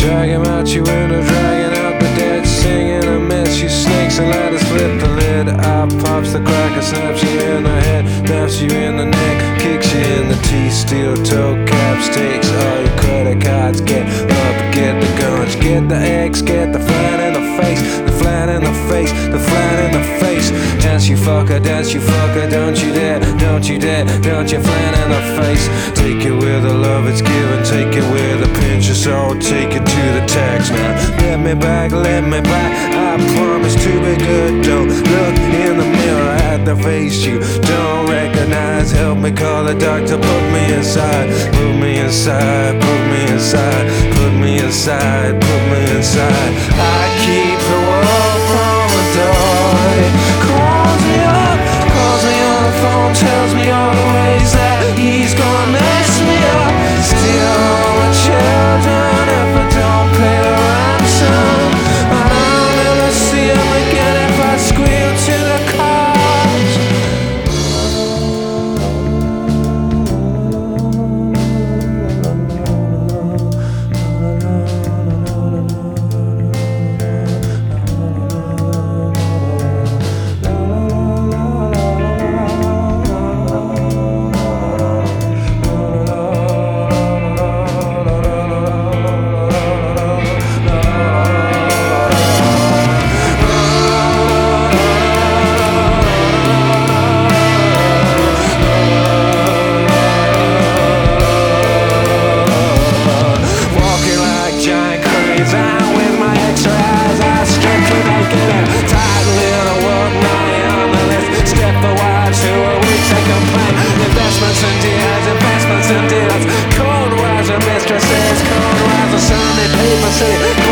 Drag him out your window, dragging out the dead, singing a mess. You snakes and ladders, flip the lid. Eye pops the cracker, snaps you in the head, snaps you in the neck, kicks you in the teeth. Steel toe caps, takes all your credit cards. Get up, get the guns, get the eggs, get the flat in the face, the flat in the face, the flat in the face. Dance you fucker, don't you dare, don't you dare, don't you flat in the face. Take it where the love it's given, take it where the pinch is all, take it to the tax now. Let me back, I promise to be good. Don't look in the mirror at the face you don't recognize. Help me call the doctor, put me inside, put me inside, put me inside, put me inside, put me inside. I keep the world from the door. It calls me on the phone, tells me all the ways that he's gonna mess me up. Steal all the children if I don't pay the ransom. I'll never see him again if I squeal to the cops. Investments and deals, cold rise of mistresses, cold rise of Sunday paper city.